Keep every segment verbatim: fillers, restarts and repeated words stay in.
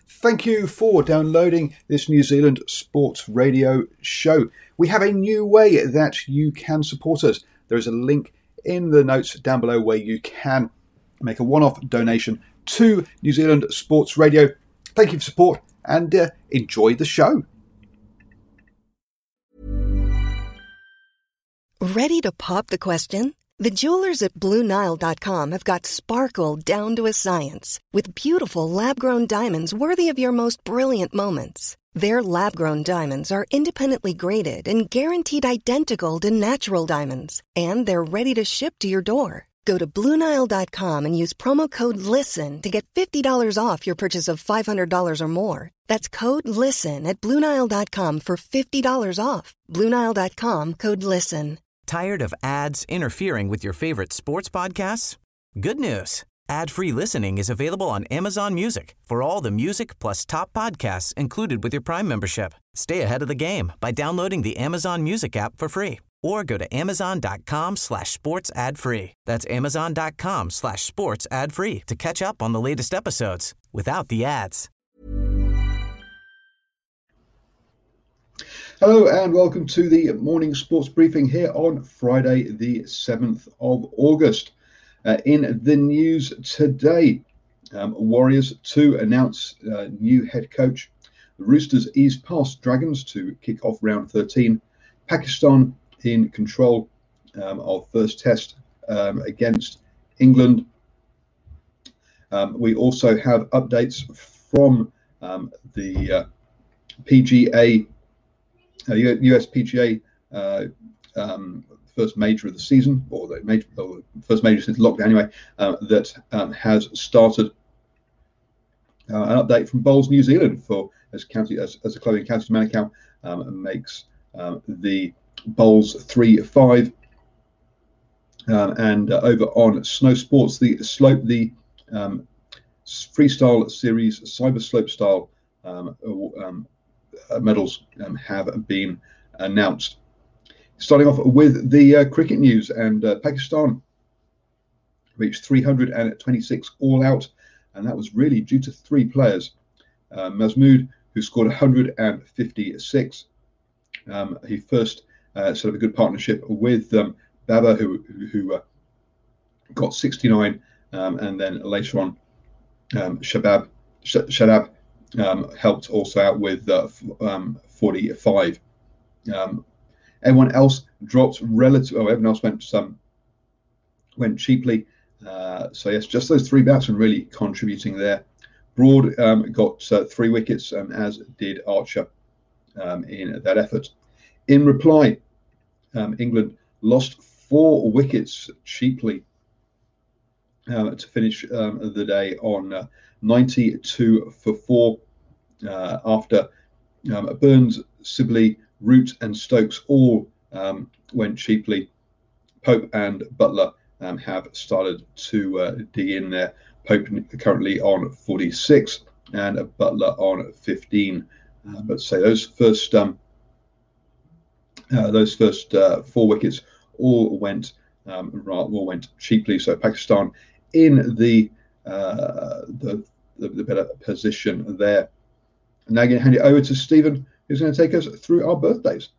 Thank you for downloading this New Zealand Sports Radio show. We have a new way that you can support us. There is a link in the notes down below where you can make a one-off donation to New Zealand Sports Radio. Thank you for support and uh, enjoy the show. Ready to pop the question? The jewelers at Blue Nile dot com have got sparkle down to a science with beautiful lab-grown diamonds worthy of your most brilliant moments. Their lab-grown diamonds are independently graded and guaranteed identical to natural diamonds, and they're ready to ship to your door. Go to Blue Nile dot com and use promo code LISTEN to get fifty dollars off your purchase of five hundred dollars or more. That's code LISTEN at Blue Nile dot com for fifty dollars off. Blue Nile dot com, code LISTEN. Tired of ads interfering with your favorite sports podcasts? Good news. Ad-free listening is available on Amazon Music for all the music plus top podcasts included with your Prime membership. Stay ahead of the game by downloading the Amazon Music app for free or go to amazon.com slash sports ad free. That's amazon.com slash sports ad free to catch up on the latest episodes without the ads. Hello and welcome to the morning sports briefing here on Friday the seventh of August. Uh, in the news today, um, Warriors to announce uh, new head coach. The Roosters ease past Dragons to kick off round thirteen. Pakistan in control um, of first test um, against England. Um, we also have updates from um, the uh, P G A, uh, U S P G A uh, um, first major of the season, or the major, or first major since lockdown anyway, uh, that um, has started. Uh, an update from Bowls New Zealand for as county as, as a clothing county to Manukau um, makes um, the Bowls three five. Um, and uh, over on snow sports, the slope, the um, freestyle series, cyber slope style um, um, uh, medals um, have been announced. Starting off with the uh, cricket news, and uh, Pakistan reached three hundred twenty-six all out, and that was really due to three players. Uh, Mahmood, who scored one hundred fifty-six. Um, he first uh, set up a good partnership with um, Baba, who who uh, got sixty-nine, um, and then later on, um, Shabab Sh- Shadab um, helped also out with uh, f- um, forty-five. Um, everyone else dropped relative. Oh, everyone else went some went cheaply. Uh, so yes, just those three batsmen really contributing there. Broad um, got uh, three wickets, um, as did Archer um, in that effort. In reply, um, England lost four wickets cheaply uh, to finish um, the day on uh, ninety-two for four uh, after um, Burns, Sibley, Root and Stokes all um, went cheaply. Pope and Butler um, have started to uh, dig in there. Pope currently on forty-six and Butler on fifteen. Uh, but say those first um, uh, those first uh, four wickets all went um, all went cheaply. So Pakistan in the uh, the, the the better position there. Now I'm going to hand it over to Stephen, who's going to take us through our birthdays.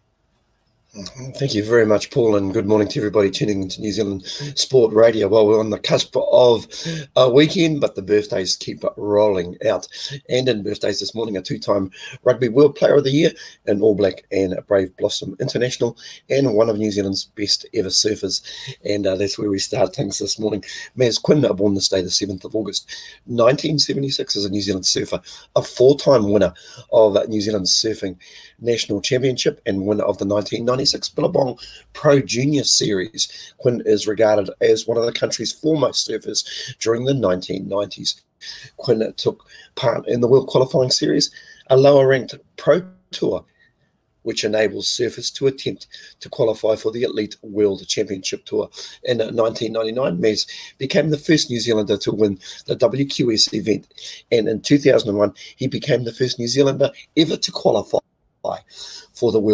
Thank you very much, Paul, and good morning to everybody tuning into New Zealand Sport Radio. Well, we're on the cusp of a weekend, but the birthdays keep rolling out. And in birthdays this morning, a two-time Rugby World Player of the Year, an All Black and a Brave Blossom International, and one of New Zealand's best ever surfers. And uh, that's where we start things this morning. Maz Quinn, born this day, the seventh of August, nineteen seventy-six, is a New Zealand surfer, a four-time winner of New Zealand's Surfing National Championship and winner of the nineteen ninety-six Billabong Pro Junior Series. Quinn is regarded as one of the country's foremost surfers during the nineteen nineties. Quinn took part in the World Qualifying Series, a lower-ranked Pro Tour, which enables surfers to attempt to qualify for the Elite World Championship Tour. In nineteen ninety-nine, Maz became the first New Zealander to win the W Q S event, and in two thousand one, he became the first New Zealander ever to qualify for the World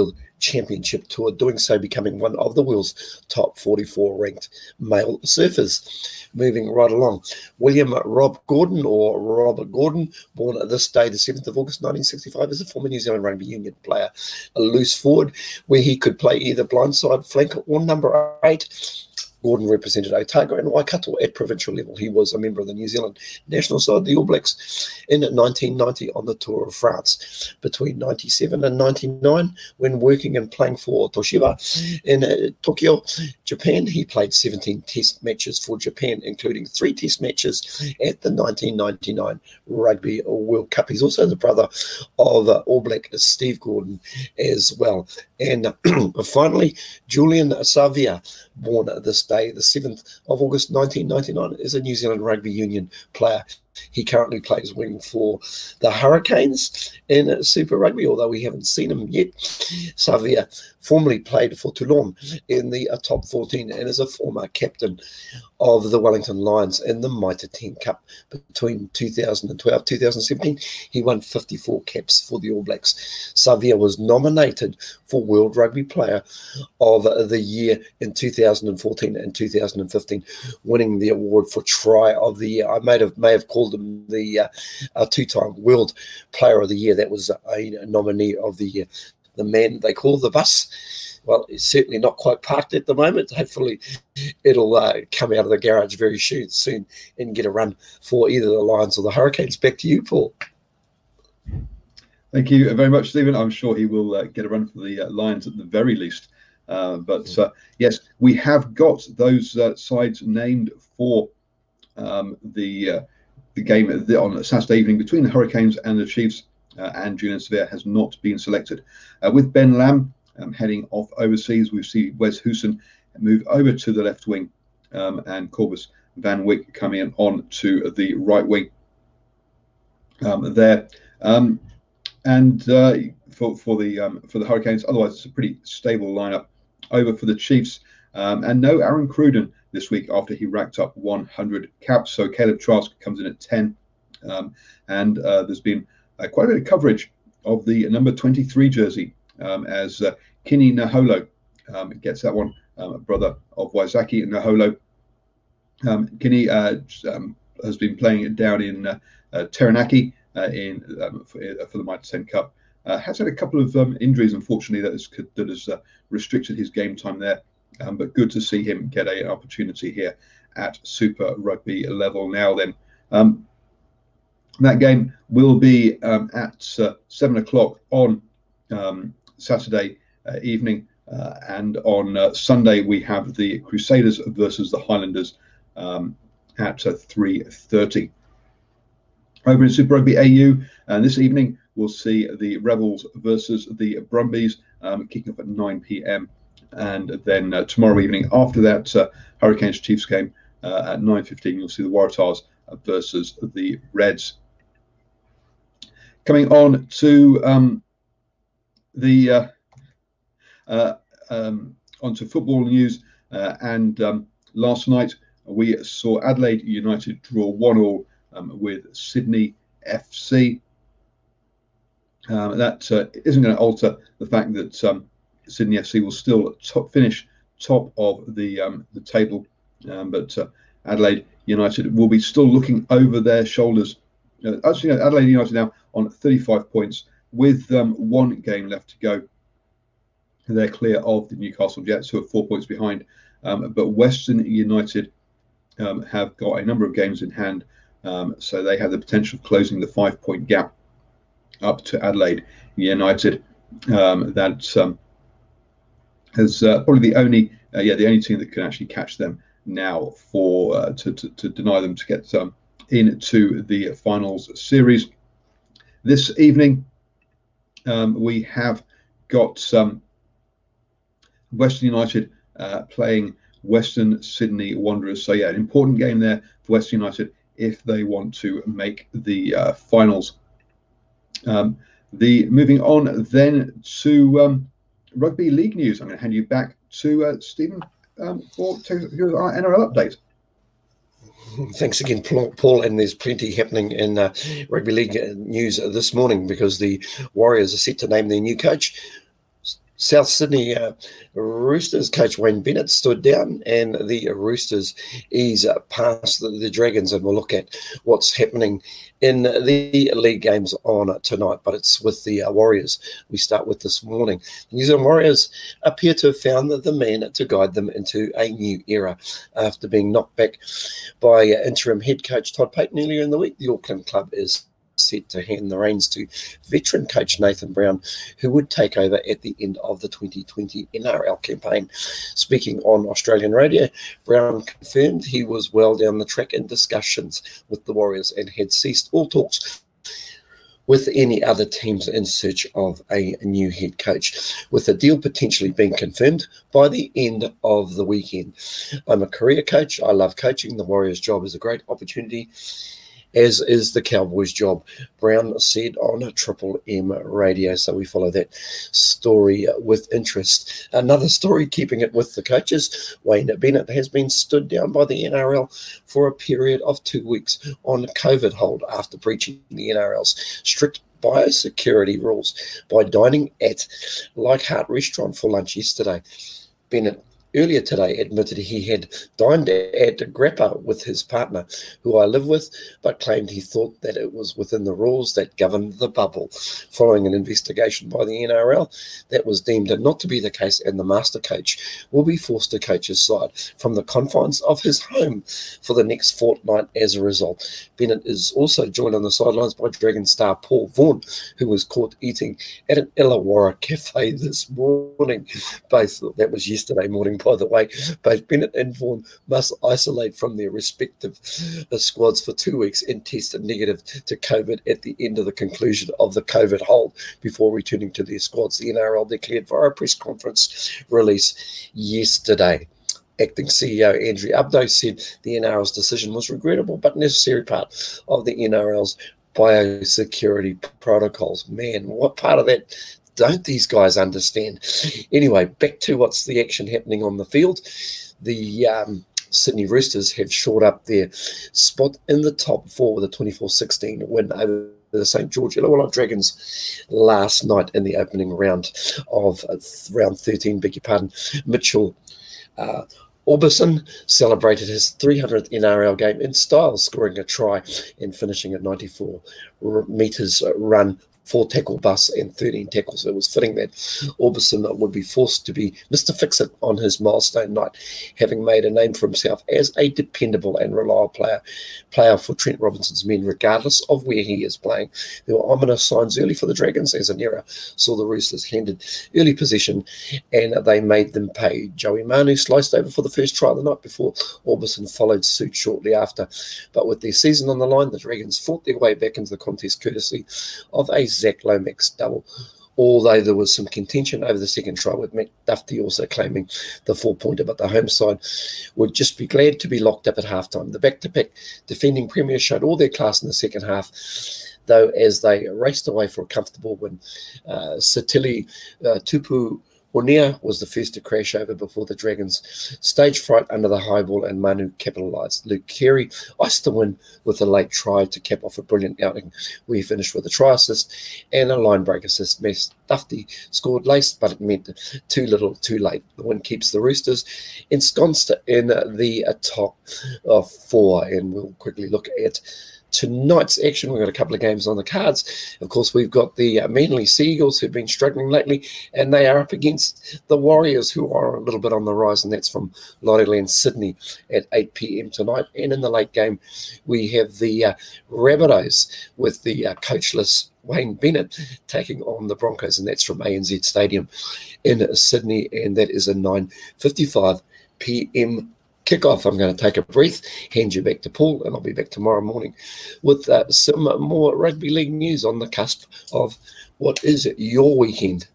Championship Tour, doing so becoming one of the world's top forty-four ranked male surfers. Moving right along, William Rob Gordon, or Robert Gordon, born this day, the seventh of August nineteen sixty-five, is a former New Zealand Rugby Union player, a loose forward, where he could play either blindside, flank, or number eight. Gordon represented Otago and Waikato at provincial level. He was a member of the New Zealand national side, the All Blacks, in nineteen ninety on the Tour of France. Between ninety-seven and ninety-nine, when working and playing for Toshiba in uh, Tokyo, Japan, he played seventeen test matches for Japan, including three test matches at the nineteen ninety-nine Rugby World Cup. He's also the brother of uh, All Black Steve Gordon as well. And uh, finally, Julian Savia, born this day, the seventh of August nineteen ninety-nine, is a New Zealand Rugby Union player. He currently plays wing for the Hurricanes in Super Rugby, although we haven't seen him yet. Savia formerly played for Toulon in the uh, top fourteen and is a former captain of the Wellington Lions in the Mitre ten Cup. Between two thousand twelve and two thousand seventeen, he won fifty-four caps for the All Blacks. Savia was nominated for World Rugby Player of the Year in two thousand fourteen and two thousand fifteen, winning the award for Try of the Year. I may have, may have called him the uh, uh, two-time World Player of the Year. That was a nominee of the year. The man they call the bus, well, it's certainly not quite parked at the moment. Hopefully it'll uh, come out of the garage very soon, soon and get a run for either the Lions or the Hurricanes. Back to you, Paul. Thank you very much, Stephen. I'm sure he will uh, get a run for the uh, Lions at the very least. Uh, but uh, yes, we have got those uh, sides named for um, the uh, the game on Saturday evening between the Hurricanes and the Chiefs. Uh, and Julian Savia has not been selected. Uh, with Ben Lam um, heading off overseas, we see Wes Houston move over to the left wing um, and Corbus Van Wyk coming on to the right wing um, there. Um, and uh, for for the um, for the Hurricanes, otherwise it's a pretty stable lineup. Over for the Chiefs, um, and no Aaron Cruden this week after he racked up one hundred caps. So Caleb Trask comes in at ten, um, and uh, there's been Uh, quite a bit of coverage of the number twenty-three jersey um, as uh, Kini Naholo um, gets that one, um, brother of Waisaki Naholo. Um, Kini uh, um, has been playing down in uh, uh, Taranaki uh, in um, for, uh, for the Mitre ten Cup. Uh, has had a couple of um, injuries, unfortunately, that has, that has uh, restricted his game time there. Um, but good to see him get a, an opportunity here at Super Rugby level now then. Um, That game will be um, at uh, seven o'clock on um, Saturday uh, evening. Uh, and on uh, Sunday, we have the Crusaders versus the Highlanders um, at uh, three thirty. Over in Super Rugby A U, and this evening, we'll see the Rebels versus the Brumbies um, kicking off at nine p.m. And then uh, tomorrow evening, after that uh, Hurricanes Chiefs game uh, at nine fifteen, you'll see the Waratahs versus the Reds. Coming on to um, the uh, uh, um, onto football news, uh, and um, last night we saw Adelaide United draw one all um, with Sydney F C. Um, that uh, isn't going to alter the fact that um, Sydney F C will still top, finish top of the um, the table, um, but uh, Adelaide United will be still looking over their shoulders. Uh, actually, no, Adelaide United now on thirty-five points with um, one game left to go. They're clear of the Newcastle Jets, who are four points behind. Um, but Western United um, have got a number of games in hand, um, so they have the potential of closing the five-point gap up to Adelaide United. Um, that um, is uh, probably the only, uh, yeah, the only team that can actually catch them now for uh, to, to to deny them to get um, into the finals series. This evening, um, we have got um, Western United uh, playing Western Sydney Wanderers. So yeah, an important game there for Western United if they want to make the uh, finals. Um, the moving on then to um, rugby league news. I'm going to hand you back to uh, Stephen um, for our N R L update. Thanks again, Paul. And there's plenty happening in uh, rugby league news this morning because the Warriors are set to name their new coach. South Sydney uh, Roosters coach Wayne Bennett stood down, and the Roosters ease past the, the Dragons, and we'll look at what's happening in the league games on tonight. But it's with the uh, Warriors we start with this morning. The New Zealand Warriors appear to have found the man to guide them into a new era after being knocked back by uh, interim head coach Todd Payten earlier in the week. The Auckland club is set to hand the reins to veteran coach Nathan Brown, who would take over at the end of the twenty twenty N R L campaign. Speaking on Australian radio, Brown confirmed he was well down the track in discussions with the Warriors and had ceased all talks with any other teams in search of a new head coach, with the deal potentially being confirmed by the end of the weekend. I'm a career coach. I love coaching. The Warriors' job is a great opportunity, as is the Cowboys' job, Brown said on Triple M Radio. So we follow that story with interest. Another story, keeping it with the coaches, Wayne Bennett has been stood down by the N R L for a period of two weeks on COVID hold after breaching the N R L's strict biosecurity rules by dining at Leichhardt Restaurant for lunch yesterday. Bennett earlier today admitted he had dined at Grappa with his partner, who I live with, but claimed he thought that it was within the rules that governed the bubble. Following an investigation by the N R L, that was deemed not to be the case, and the master coach will be forced to coach his side from the confines of his home for the next fortnight as a result. Bennett is also joined on the sidelines by Dragon star Paul Vaughan, who was caught eating at an Illawarra cafe this morning. Both, that was yesterday morning, by the way. Both Bennett and Vaughan must isolate from their respective uh, squads for two weeks and test negative to COVID at the end of the conclusion of the COVID hold before returning to their squads, the N R L declared via a press conference release yesterday. Acting C E O Andrew Abdo said the N R L's decision was regrettable but necessary part of the N R L's biosecurity protocols. Man, what part of that don't these guys understand? Anyway, back to what's the action happening on the field. The um, Sydney Roosters have shored up their spot in the top four with a twenty-four sixteen win over the Saint George Illawarra Dragons last night in the opening round of uh, round thirteen, beg your pardon. Mitchell uh, Orbison celebrated his three hundredth N R L game in style, scoring a try and finishing a ninety-four metres run, four tackle bus and thirteen tackles. It was fitting that Orbison would be forced to be Mister Fix-It on his milestone night, having made a name for himself as a dependable and reliable player player for Trent Robinson's men, regardless of where he is playing. There were ominous signs early for the Dragons as Anera saw the Roosters handed early possession and they made them pay. Joey Manu sliced over for the first try of the night before Orbison followed suit shortly after. But with their season on the line, the Dragons fought their way back into the contest courtesy of a Zach Lomax double, although there was some contention over the second try, with Matt Duffy also claiming the four-pointer, but the home side would just be glad to be locked up at halftime. The back-to-back defending premiers showed all their class in the second half, though, as they raced away for a comfortable win. Uh, Satili uh, Tupu Ornea was the first to crash over before the Dragons stage fright under the high ball, and Manu capitalised. Luke Carey iced the win with a late try to cap off a brilliant outing where he finished with a try assist and a line break assist. Matt Duffy scored late, but it meant too little too late. The win keeps the Roosters ensconced in the top of four, and we'll quickly look at tonight's action. We've got a couple of games on the cards. Of course, we've got the uh, Manly Seagulls, who've been struggling lately, and they are up against the Warriors, who are a little bit on the rise, and that's from Lotterland Sydney at eight p.m. tonight. And in the late game, we have the uh, Rabbitohs with the uh, coachless Wayne Bennett taking on the Broncos, and that's from A N Z Stadium in Sydney, and that is a nine fifty-five p.m. kickoff. I'm going to take a breath, hand you back to Paul, and I'll be back tomorrow morning with uh, some more rugby league news on the cusp of what is your weekend.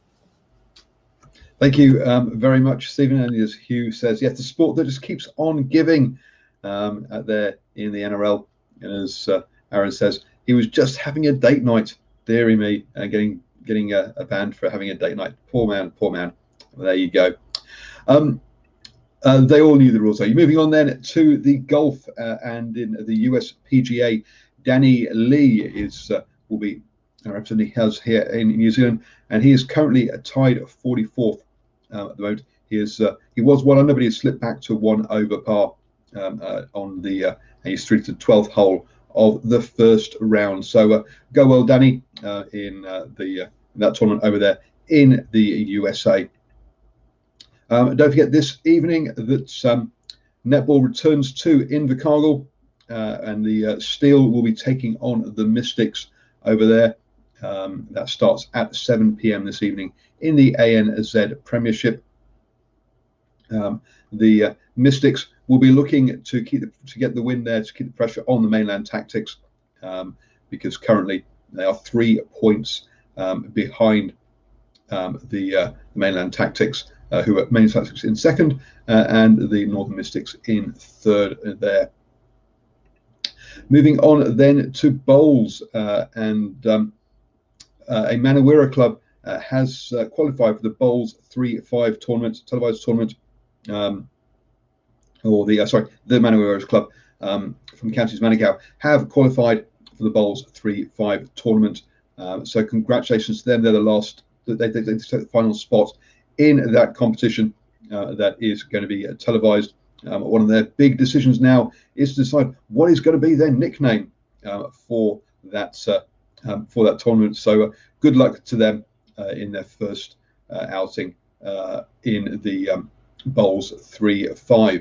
Thank you um, very much, Stephen. And as Hugh says, yes, the sport that just keeps on giving um, out there in the N R L. And as uh, Aaron says, he was just having a date night, dearie me, uh, getting getting a, a band for having a date night. Poor man, poor man. Well, there you go. Um, Uh, they all knew the rules. So you're moving on then to the golf, uh, and in the U S P G A, Danny Lee is uh, will be representative he has here in New Zealand, and he is currently tied forty-fourth uh, at the moment. He is uh, he was one under, but he's slipped back to one over par um, uh, on the uh, and he's through to the twelfth hole of the first round. So uh, go well, Danny, uh, in uh, the uh, that tournament over there in the U S A. Um, don't forget this evening that um, netball returns to Invercargill, uh, and the uh, Steel will be taking on the Mystics over there. Um, that starts at seven p.m. this evening in the A N Z Premiership. Um, the uh, Mystics will be looking to keep the, to get the win there, to keep the pressure on the Mainland Tactics, um, because currently they are three points um, behind um, the uh, Mainland Tactics, uh, who are Mainland Tactics in second, uh, and the Northern Mystics in third there. Moving on then to bowls, uh, and um, uh, a Manuira club uh, has uh, qualified for the Bowls three five tournament, televised tournament, um, or the uh, sorry, the Manuira club um, from Counties Manukau have qualified for the Bowls three five tournament. Um, so congratulations to them. They're the last. They, they, they took the final spot in that competition uh, that is going to be uh, televised. Um, one of their big decisions now is to decide what is going to be their nickname uh, for that uh, um, for that tournament. So uh, good luck to them uh, in their first uh, outing uh, in the um, Bowls three five.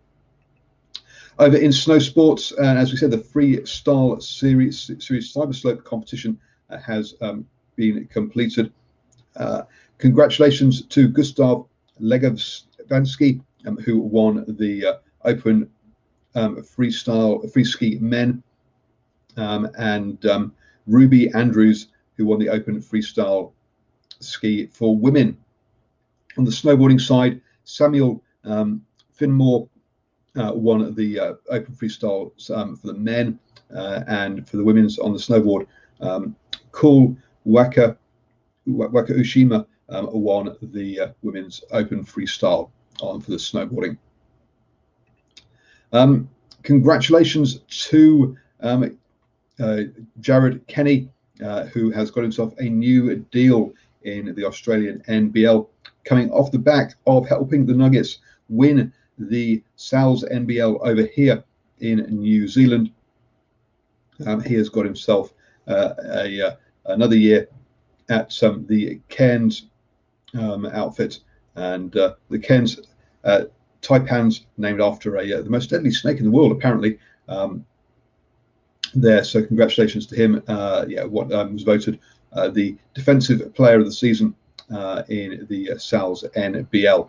Over in snow sports, and as we said, the freestyle series series cyber slope competition uh, has um, been completed. Uh, congratulations to Gustav Legowski, um, who won the uh, Open um, freestyle free ski men, um, and um, Ruby Andrews, who won the Open freestyle ski for women. On the snowboarding side, Samuel um, Finmore uh, won the uh, Open freestyle um, for the men, uh, and for the women's on the snowboard, um, Cool Waka Waka Ushima um, won the uh, women's Open freestyle on for the snowboarding. Um, congratulations to um, uh, Jared Kenny, uh, who has got himself a new deal in the Australian N B L, coming off the back of helping the Nuggets win the Sal's N B L over here in New Zealand. Um, he has got himself uh, a uh, another year at um, the Cairns um, outfit, and uh, the Cairns uh, taipans, named after a uh, the most deadly snake in the world, apparently. Um, there, so congratulations to him. Uh, yeah, what um, was voted uh, the defensive player of the season uh, in the uh, Sal's N B L.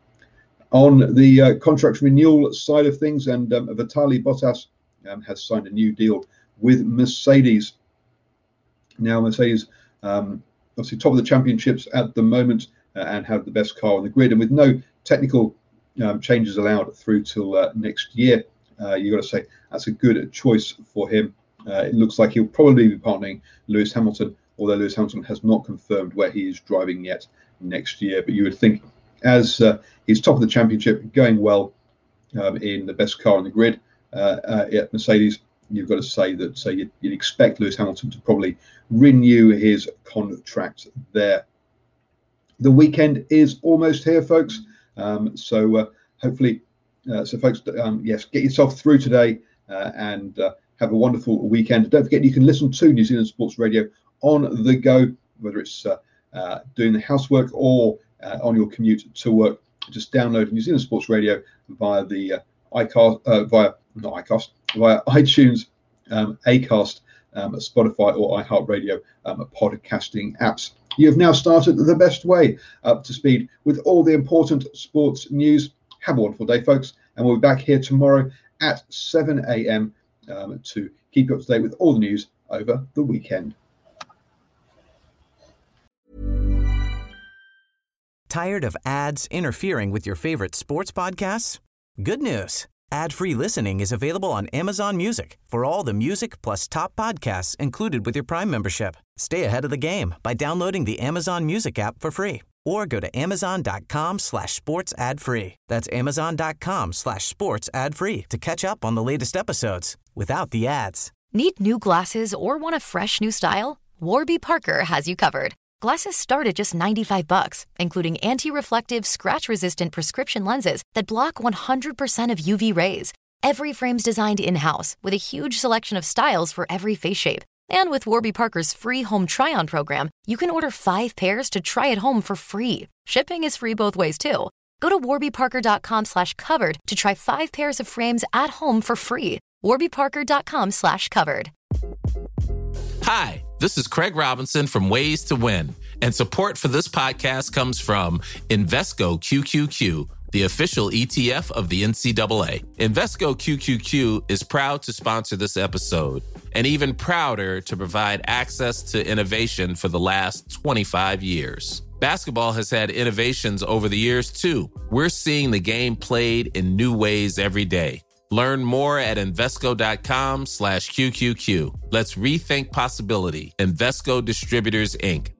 On the uh, contract renewal side of things, and um, Vitaly Bottas um, has signed a new deal with Mercedes. Now, Mercedes, um, obviously top of the championships at the moment, uh, and have the best car on the grid, and with no technical um, changes allowed through till uh, next year, uh, you got to say that's a good choice for him. Uh, it looks like he'll probably be partnering Lewis Hamilton, although Lewis Hamilton has not confirmed where he is driving yet next year. But you would think, as uh, he's top of the championship, going well um, in the best car on the grid uh, uh, at Mercedes, you've got to say that so you'd, you'd expect Lewis Hamilton to probably renew his contract there. The weekend is almost here, folks. Um, so uh, hopefully, uh, so folks, um, yes, get yourself through today uh, and uh, have a wonderful weekend. Don't forget, you can listen to New Zealand Sports Radio on the go, whether it's uh, uh, doing the housework or uh, on your commute to work. Just download New Zealand Sports Radio via the uh, iCast, uh, via not iCast, via iTunes, um, Acast, um, Spotify, or iHeartRadio um, podcasting apps. You have now started the best way up to speed with all the important sports news. Have a wonderful day, folks, and we'll be back here tomorrow at seven a.m. Um, to keep you up to date with all the news over the weekend. Tired of ads interfering with your favorite sports podcasts? Good news. Ad-free listening is available on Amazon Music for all the music plus top podcasts included with your Prime membership. Stay ahead of the game by downloading the Amazon Music app for free or go to amazon.com slash sports ad free. That's amazon.com slash sports ad free to catch up on the latest episodes without the ads. Need new glasses or want a fresh new style? Warby Parker has you covered. Glasses start at just ninety-five bucks, including anti-reflective, scratch-resistant prescription lenses that block one hundred percent of U V rays. Every frame's designed in-house with a huge selection of styles for every face shape. And with Warby Parker's free home try-on program, you can order five pairs to try at home for free. Shipping is free both ways, too. Go to warbyparker.com slash covered to try five pairs of frames at home for free. warbyparker.com slash covered. Hi, this is Craig Robinson from Ways to Win, and support for this podcast comes from Invesco Q Q Q, the official E T F of the N C double A. Invesco Q Q Q is proud to sponsor this episode, and even prouder to provide access to innovation for the last twenty-five years. Basketball has had innovations over the years, too. We're seeing the game played in new ways every day. Learn more at Invesco.com slash QQQ. Let's rethink possibility. Invesco Distributors, Incorporated.